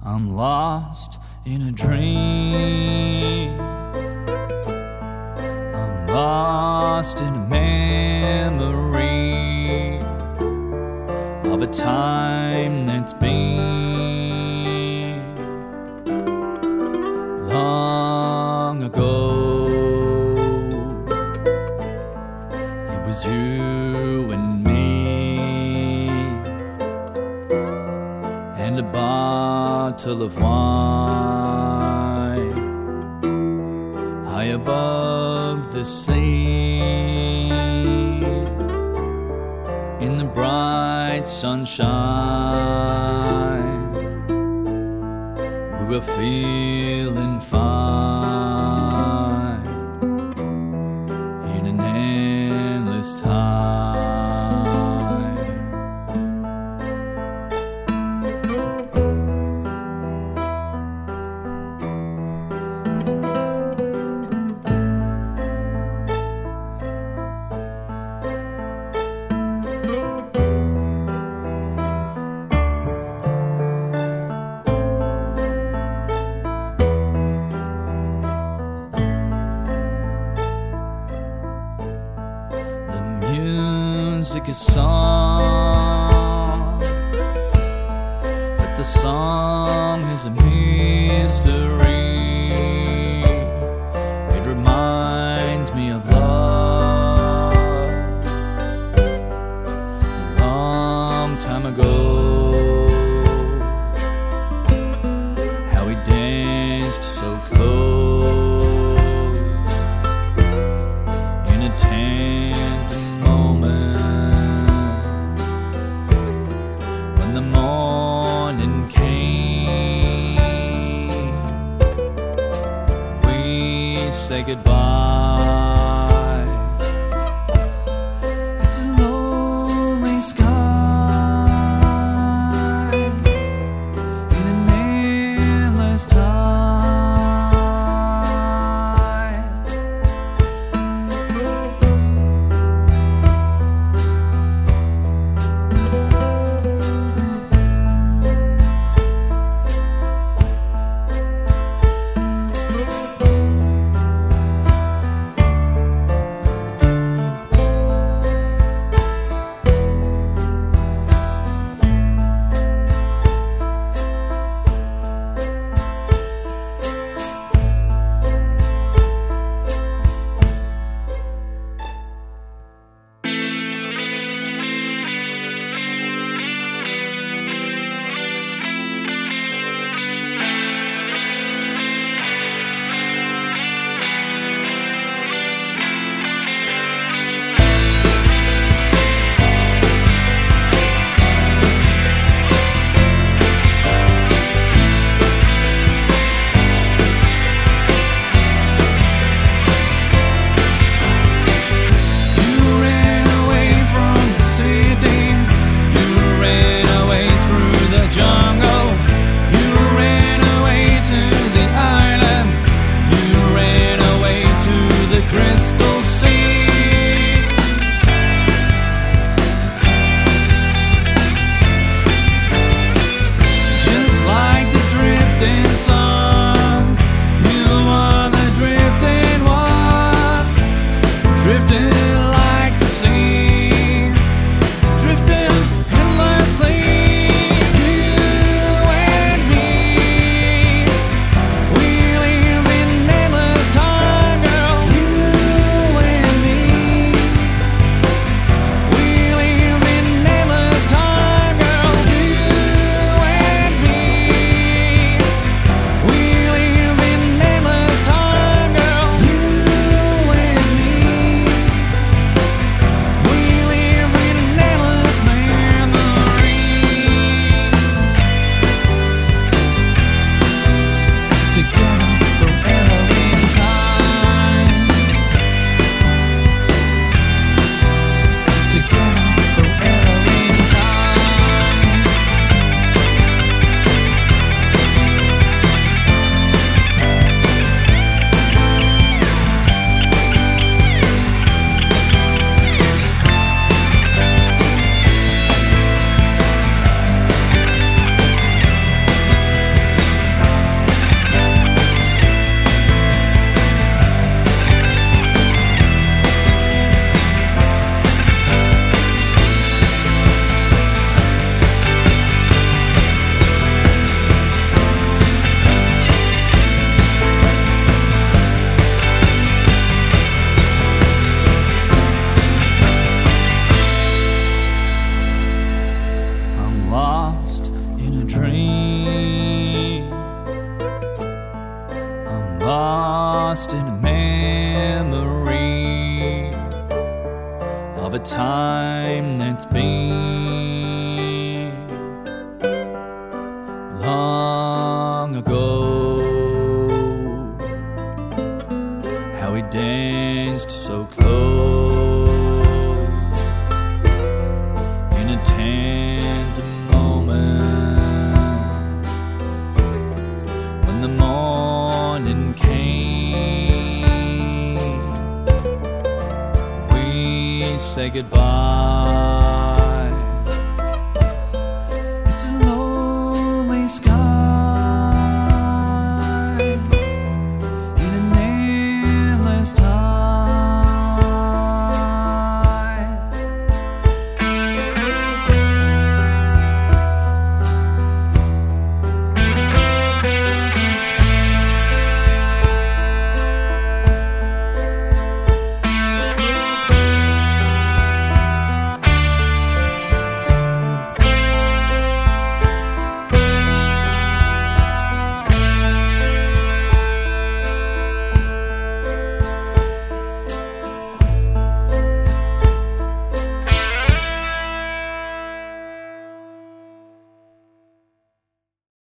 I'm lost in a dream. I'm lost in a memory of a time that's been long ago. It was you and me and a bottle of wine high above the sea in the bright sunshine. We were feeling fine in an endless time. Music is song, but the song is a mystery. It reminds me of love a long time ago. How we danced so close in a tandem moment. When the morning came, we say goodbye. It's a lonely sky in an endless time. lost in a memory of a time that's been long ago. How we danced so close in a tender moment when the morning came. We say goodbye.